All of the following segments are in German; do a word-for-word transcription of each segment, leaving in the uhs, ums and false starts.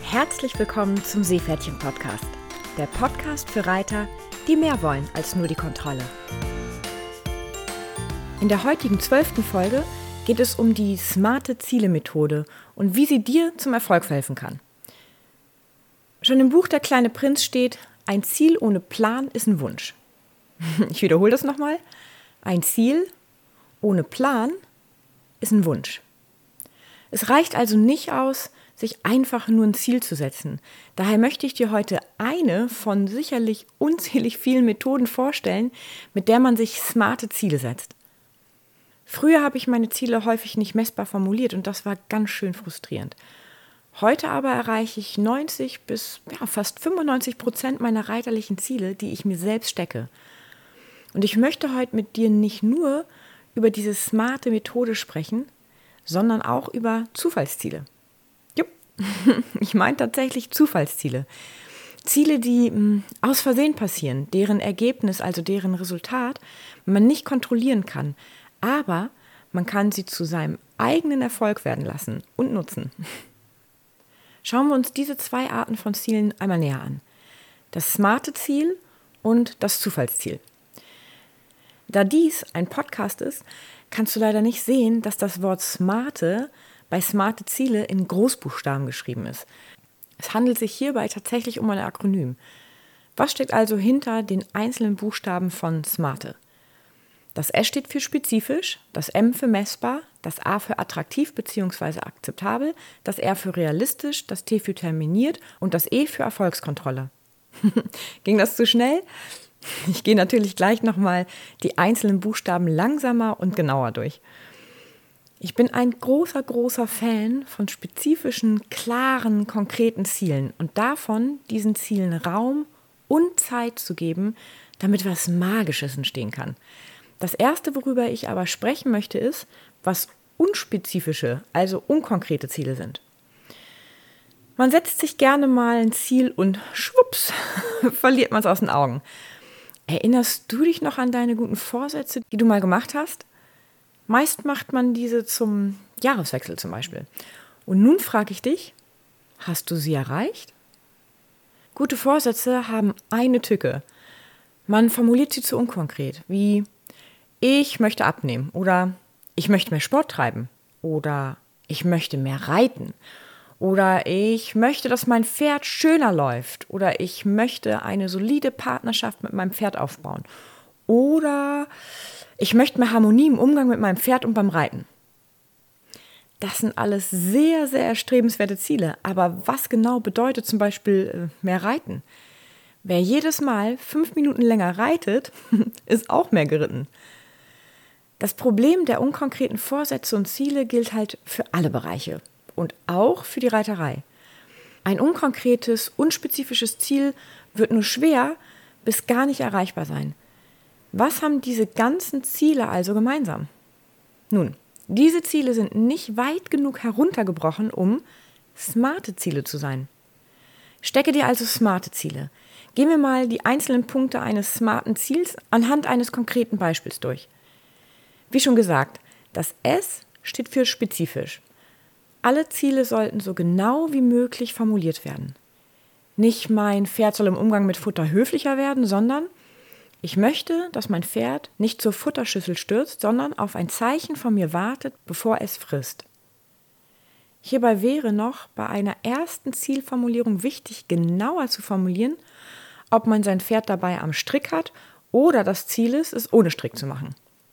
Herzlich willkommen zum Seepferdchen-Podcast. Der Podcast für Reiter, die mehr wollen als nur die Kontrolle. In der heutigen zwölften Folge geht es um die smarte Ziele-Methode und wie sie dir zum Erfolg verhelfen kann. Schon im Buch Der kleine Prinz steht, ein Ziel ohne Plan ist ein Wunsch. Ich wiederhole das nochmal. Ein Ziel ohne Plan ist ein Wunsch. Es reicht also nicht aus, sich einfach nur ein Ziel zu setzen. Daher möchte ich dir heute eine von sicherlich unzählig vielen Methoden vorstellen, mit der man sich smarte Ziele setzt. Früher habe ich meine Ziele häufig nicht messbar formuliert und das war ganz schön frustrierend. Heute aber erreiche ich neunzig bis ja, fast fünfundneunzig Prozent meiner reiterlichen Ziele, die ich mir selbst stecke. Und ich möchte heute mit dir nicht nur über diese smarte Methode sprechen, sondern auch über Zufallsziele. Jupp, ich meine tatsächlich Zufallsziele. Ziele, die mh, aus Versehen passieren, deren Ergebnis, also deren Resultat, man nicht kontrollieren kann. Aber man kann sie zu seinem eigenen Erfolg werden lassen und nutzen. Schauen wir uns diese zwei Arten von Zielen einmal näher an. Das smarte Ziel und das Zufallsziel. Da dies ein Podcast ist, kannst du leider nicht sehen, dass das Wort smarte bei smarte Ziele in Großbuchstaben geschrieben ist. Es handelt sich hierbei tatsächlich um ein Akronym. Was steckt also hinter den einzelnen Buchstaben von smarte? Das S steht für spezifisch, das M für messbar, das A für attraktiv bzw. akzeptabel, das R für realistisch, das T für terminiert und das E für Erfolgskontrolle. Ging das zu schnell? Ich gehe natürlich gleich nochmal die einzelnen Buchstaben langsamer und genauer durch. Ich bin ein großer, großer Fan von spezifischen, klaren, konkreten Zielen und davon, diesen Zielen Raum und Zeit zu geben, damit was Magisches entstehen kann. Das Erste, worüber ich aber sprechen möchte, ist, was unspezifische, also unkonkrete Ziele sind. Man setzt sich gerne mal ein Ziel und schwupps, verliert man es aus den Augen. Erinnerst du dich noch an deine guten Vorsätze, die du mal gemacht hast? Meist macht man diese zum Jahreswechsel zum Beispiel. Und nun frage ich dich, hast du sie erreicht? Gute Vorsätze haben eine Tücke. Man formuliert sie zu unkonkret, wie ich möchte abnehmen oder ich möchte mehr Sport treiben oder ich möchte mehr reiten. Oder ich möchte, dass mein Pferd schöner läuft. Oder ich möchte eine solide Partnerschaft mit meinem Pferd aufbauen. Oder ich möchte mehr Harmonie im Umgang mit meinem Pferd und beim Reiten. Das sind alles sehr, sehr erstrebenswerte Ziele. Aber was genau bedeutet zum Beispiel mehr Reiten? Wer jedes Mal fünf Minuten länger reitet, ist auch mehr geritten. Das Problem der unkonkreten Vorsätze und Ziele gilt halt für alle Bereiche. Und auch für die Reiterei. Ein unkonkretes, unspezifisches Ziel wird nur schwer bis gar nicht erreichbar sein. Was haben diese ganzen Ziele also gemeinsam? Nun, diese Ziele sind nicht weit genug heruntergebrochen, um smarte Ziele zu sein. Stecke dir also smarte Ziele. Gehen wir mal die einzelnen Punkte eines smarten Ziels anhand eines konkreten Beispiels durch. Wie schon gesagt, das S steht für spezifisch. Alle Ziele sollten so genau wie möglich formuliert werden. Nicht mein Pferd soll im Umgang mit Futter höflicher werden, sondern ich möchte, dass mein Pferd nicht zur Futterschüssel stürzt, sondern auf ein Zeichen von mir wartet, bevor es frisst. Hierbei wäre noch bei einer ersten Zielformulierung wichtig, genauer zu formulieren, ob man sein Pferd dabei am Strick hat oder das Ziel ist, es ohne Strick zu machen.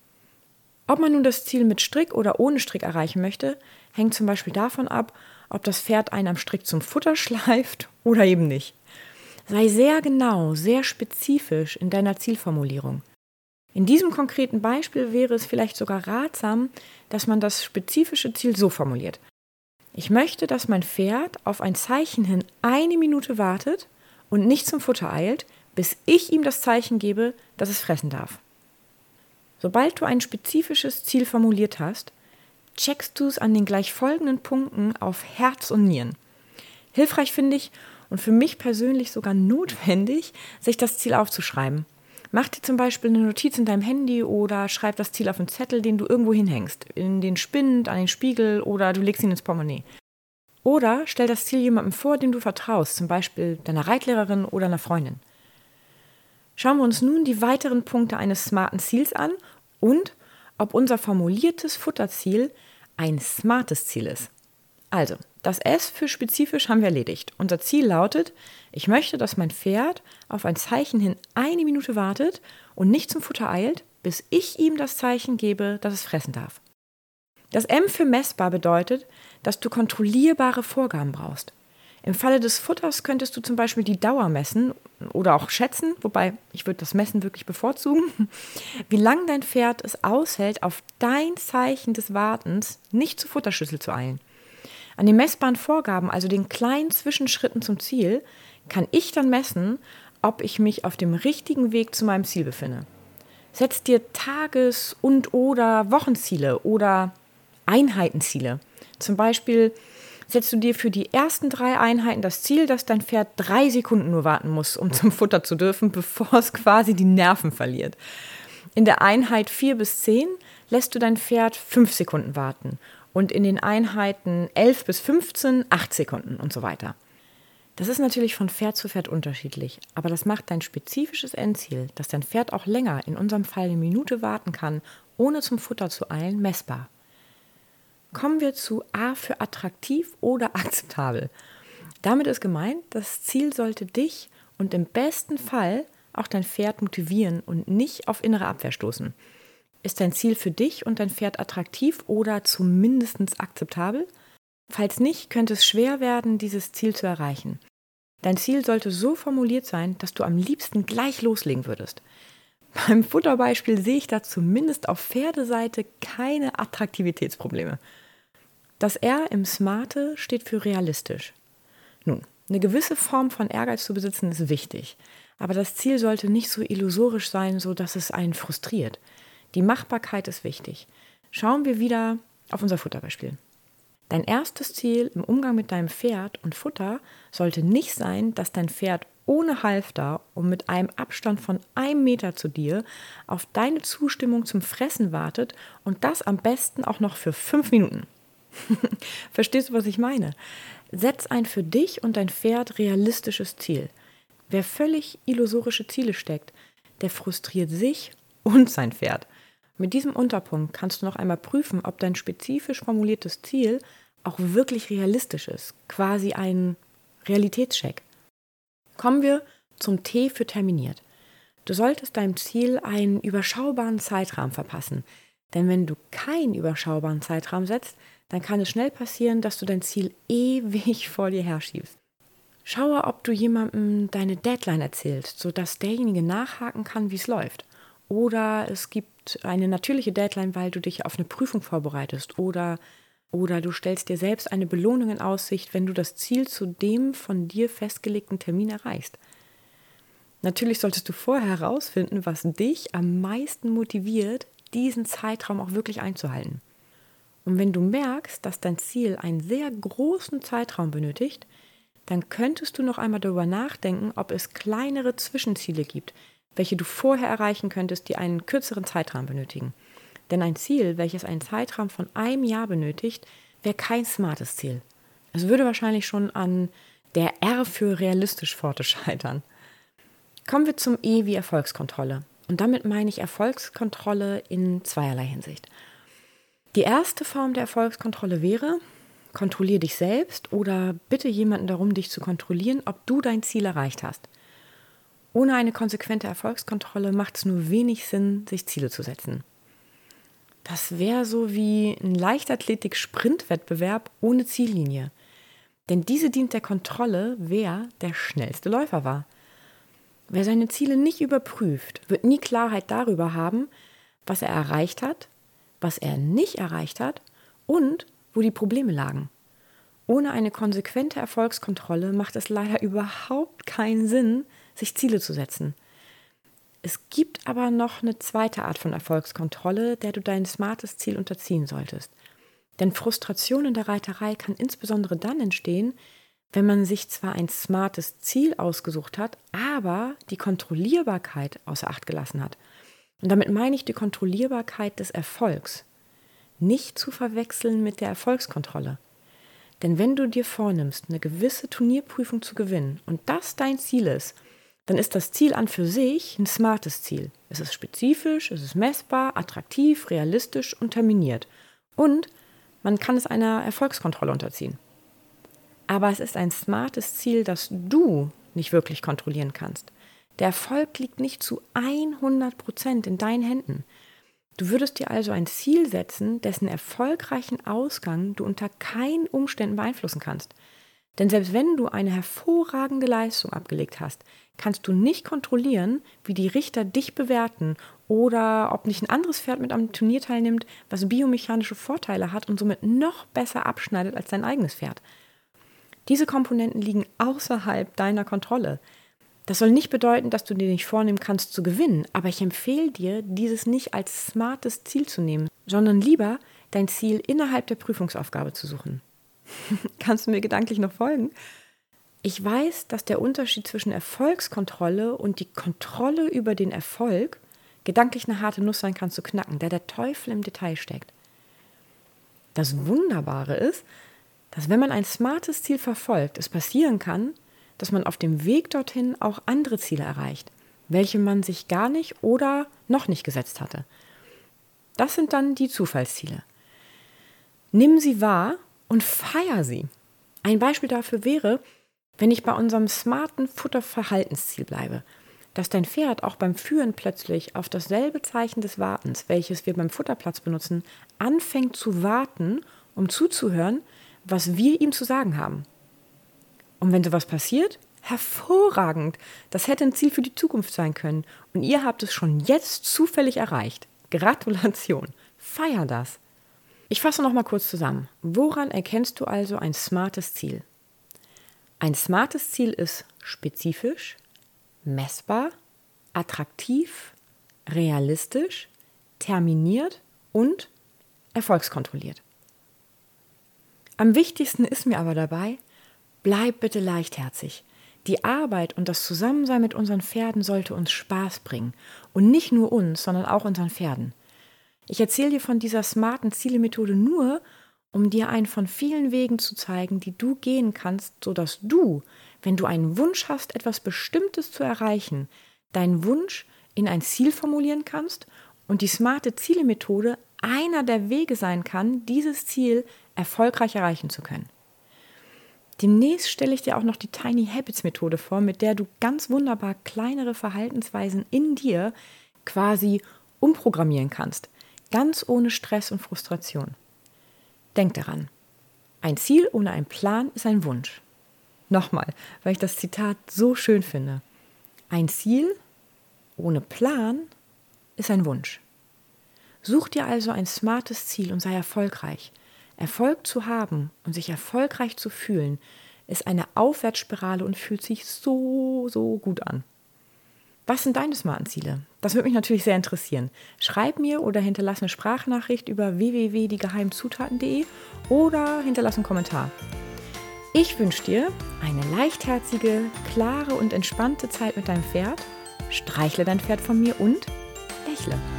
Ob man nun das Ziel mit Strick oder ohne Strick erreichen möchte, hängt zum Beispiel davon ab, ob das Pferd einen am Strick zum Futter schleift oder eben nicht. Sei sehr genau, sehr spezifisch in deiner Zielformulierung. In diesem konkreten Beispiel wäre es vielleicht sogar ratsam, dass man das spezifische Ziel so formuliert. Ich möchte, dass mein Pferd auf ein Zeichen hin eine Minute wartet und nicht zum Futter eilt, bis ich ihm das Zeichen gebe, dass es fressen darf. Sobald du ein spezifisches Ziel formuliert hast, checkst du es an den gleich folgenden Punkten auf Herz und Nieren. Hilfreich finde ich und für mich persönlich sogar notwendig, sich das Ziel aufzuschreiben. Mach dir zum Beispiel eine Notiz in deinem Handy oder schreib das Ziel auf einen Zettel, den du irgendwo hinhängst. In den Spind, an den Spiegel oder du legst ihn ins Portemonnaie. Oder stell das Ziel jemandem vor, dem du vertraust, zum Beispiel deiner Reitlehrerin oder einer Freundin. Schauen wir uns nun die weiteren Punkte eines smarten Ziels an und ob unser formuliertes Futterziel ein smartes Ziel ist. Also, das S für spezifisch haben wir erledigt. Unser Ziel lautet, ich möchte, dass mein Pferd auf ein Zeichen hin eine Minute wartet und nicht zum Futter eilt, bis ich ihm das Zeichen gebe, dass es fressen darf. Das M für messbar bedeutet, dass du kontrollierbare Vorgaben brauchst. Im Falle des Futters könntest du zum Beispiel die Dauer messen oder auch schätzen, wobei ich würde das Messen wirklich bevorzugen, wie lange dein Pferd es aushält, auf dein Zeichen des Wartens nicht zur Futterschüssel zu eilen. An den messbaren Vorgaben, also den kleinen Zwischenschritten zum Ziel, kann ich dann messen, ob ich mich auf dem richtigen Weg zu meinem Ziel befinde. Setz dir Tages- und oder Wochenziele oder Einheitenziele. Zum Beispiel setzt du dir für die ersten drei Einheiten das Ziel, dass dein Pferd drei Sekunden nur warten muss, um zum Futter zu dürfen, bevor es quasi die Nerven verliert. In der Einheit vier bis zehn lässt du dein Pferd fünf Sekunden warten und in den Einheiten elf bis fünfzehn acht Sekunden und so weiter. Das ist natürlich von Pferd zu Pferd unterschiedlich, aber das macht dein spezifisches Endziel, dass dein Pferd auch länger, in unserem Fall eine Minute warten kann, ohne zum Futter zu eilen, messbar. Kommen wir zu A für attraktiv oder akzeptabel. Damit ist gemeint, das Ziel sollte dich und im besten Fall auch dein Pferd motivieren und nicht auf innere Abwehr stoßen. Ist dein Ziel für dich und dein Pferd attraktiv oder zumindest akzeptabel? Falls nicht, könnte es schwer werden, dieses Ziel zu erreichen. Dein Ziel sollte so formuliert sein, dass du am liebsten gleich loslegen würdest. Beim Futterbeispiel sehe ich da zumindest auf Pferdeseite keine Attraktivitätsprobleme. Das R im Smarte steht für realistisch. Nun, eine gewisse Form von Ehrgeiz zu besitzen ist wichtig, aber das Ziel sollte nicht so illusorisch sein, sodass es einen frustriert. Die Machbarkeit ist wichtig. Schauen wir wieder auf unser Futterbeispiel. Dein erstes Ziel im Umgang mit deinem Pferd und Futter sollte nicht sein, dass dein Pferd ohne Halfter und mit einem Abstand von einem Meter zu dir auf deine Zustimmung zum Fressen wartet und das am besten auch noch für fünf Minuten. Verstehst du, was ich meine? Setz ein für dich und dein Pferd realistisches Ziel. Wer völlig illusorische Ziele steckt, der frustriert sich und sein Pferd. Mit diesem Unterpunkt kannst du noch einmal prüfen, ob dein spezifisch formuliertes Ziel auch wirklich realistisch ist, quasi ein Realitätscheck. Kommen wir zum T für terminiert. Du solltest deinem Ziel einen überschaubaren Zeitrahmen verpassen, denn wenn du keinen überschaubaren Zeitrahmen setzt, dann kann es schnell passieren, dass du dein Ziel ewig vor dir herschiebst. Schaue, ob du jemandem deine Deadline erzählst, sodass derjenige nachhaken kann, wie es läuft. Oder es gibt eine natürliche Deadline, weil du dich auf eine Prüfung vorbereitest. Oder, oder du stellst dir selbst eine Belohnung in Aussicht, wenn du das Ziel zu dem von dir festgelegten Termin erreichst. Natürlich solltest du vorher herausfinden, was dich am meisten motiviert, diesen Zeitraum auch wirklich einzuhalten. Und wenn du merkst, dass dein Ziel einen sehr großen Zeitraum benötigt, dann könntest du noch einmal darüber nachdenken, ob es kleinere Zwischenziele gibt, welche du vorher erreichen könntest, die einen kürzeren Zeitraum benötigen. Denn ein Ziel, welches einen Zeitraum von einem Jahr benötigt, wäre kein smartes Ziel. Es würde wahrscheinlich schon an der R für realistisch Pforte scheitern. Kommen wir zum E wie Erfolgskontrolle. Und damit meine ich Erfolgskontrolle in zweierlei Hinsicht. Die erste Form der Erfolgskontrolle wäre, kontrolliere dich selbst oder bitte jemanden darum, dich zu kontrollieren, ob du dein Ziel erreicht hast. Ohne eine konsequente Erfolgskontrolle macht es nur wenig Sinn, sich Ziele zu setzen. Das wäre so wie ein Leichtathletik-Sprintwettbewerb ohne Ziellinie. Denn diese dient der Kontrolle, wer der schnellste Läufer war. Wer seine Ziele nicht überprüft, wird nie Klarheit darüber haben, was er erreicht hat, was er nicht erreicht hat und wo die Probleme lagen. Ohne eine konsequente Erfolgskontrolle macht es leider überhaupt keinen Sinn, sich Ziele zu setzen. Es gibt aber noch eine zweite Art von Erfolgskontrolle, der du dein smartes Ziel unterziehen solltest. Denn Frustration in der Reiterei kann insbesondere dann entstehen, wenn man sich zwar ein smartes Ziel ausgesucht hat, aber die Kontrollierbarkeit außer Acht gelassen hat. Und damit meine ich die Kontrollierbarkeit des Erfolgs. Nicht zu verwechseln mit der Erfolgskontrolle. Denn wenn du dir vornimmst, eine gewisse Turnierprüfung zu gewinnen und das dein Ziel ist, dann ist das Ziel an für sich ein smartes Ziel. Es ist spezifisch, es ist messbar, attraktiv, realistisch und terminiert. Und man kann es einer Erfolgskontrolle unterziehen. Aber es ist ein smartes Ziel, das du nicht wirklich kontrollieren kannst. Der Erfolg liegt nicht zu hundert Prozent in deinen Händen. Du würdest dir also ein Ziel setzen, dessen erfolgreichen Ausgang du unter keinen Umständen beeinflussen kannst. Denn selbst wenn du eine hervorragende Leistung abgelegt hast, kannst du nicht kontrollieren, wie die Richter dich bewerten oder ob nicht ein anderes Pferd mit am Turnier teilnimmt, was biomechanische Vorteile hat und somit noch besser abschneidet als dein eigenes Pferd. Diese Komponenten liegen außerhalb deiner Kontrolle. Das soll nicht bedeuten, dass du dir nicht vornehmen kannst zu gewinnen, aber ich empfehle dir, dieses nicht als smartes Ziel zu nehmen, sondern lieber dein Ziel innerhalb der Prüfungsaufgabe zu suchen. Kannst du mir gedanklich noch folgen? Ich weiß, dass der Unterschied zwischen Erfolgskontrolle und die Kontrolle über den Erfolg gedanklich eine harte Nuss sein kann zu knacken, da der Teufel im Detail steckt. Das Wunderbare ist, dass wenn man ein smartes Ziel verfolgt, es passieren kann, dass man auf dem Weg dorthin auch andere Ziele erreicht, welche man sich gar nicht oder noch nicht gesetzt hatte. Das sind dann die Zufallsziele. Nimm sie wahr und feier sie. Ein Beispiel dafür wäre, wenn ich bei unserem smarten Futterverhaltensziel bleibe, dass dein Pferd auch beim Führen plötzlich auf dasselbe Zeichen des Wartens, welches wir beim Futterplatz benutzen, anfängt zu warten, um zuzuhören, was wir ihm zu sagen haben. Und wenn sowas passiert, hervorragend, das hätte ein Ziel für die Zukunft sein können und ihr habt es schon jetzt zufällig erreicht. Gratulation, feier das. Ich fasse noch mal kurz zusammen. Woran erkennst du also ein smartes Ziel? Ein smartes Ziel ist spezifisch, messbar, attraktiv, realistisch, terminiert und erfolgskontrolliert. Am wichtigsten ist mir aber dabei, bleib bitte leichtherzig. Die Arbeit und das Zusammensein mit unseren Pferden sollte uns Spaß bringen. Und nicht nur uns, sondern auch unseren Pferden. Ich erzähle dir von dieser smarten Ziele-Methode nur, um dir einen von vielen Wegen zu zeigen, die du gehen kannst, sodass du, wenn du einen Wunsch hast, etwas Bestimmtes zu erreichen, deinen Wunsch in ein Ziel formulieren kannst und die smarte Ziele-Methode einer der Wege sein kann, dieses Ziel erfolgreich erreichen zu können. Demnächst stelle ich dir auch noch die Tiny Habits Methode vor, mit der du ganz wunderbar kleinere Verhaltensweisen in dir quasi umprogrammieren kannst, ganz ohne Stress und Frustration. Denk daran, ein Ziel ohne einen Plan ist ein Wunsch. Nochmal, weil ich das Zitat so schön finde. Ein Ziel ohne Plan ist ein Wunsch. Such dir also ein smartes Ziel und sei erfolgreich. Erfolg zu haben und sich erfolgreich zu fühlen, ist eine Aufwärtsspirale und fühlt sich so, so gut an. Was sind deine smarten Ziele? Das würde mich natürlich sehr interessieren. Schreib mir oder hinterlass eine Sprachnachricht über w w w punkt die geheimen zutaten punkt de oder hinterlass einen Kommentar. Ich wünsche dir eine leichtherzige, klare und entspannte Zeit mit deinem Pferd. Streichle dein Pferd von mir und lächle.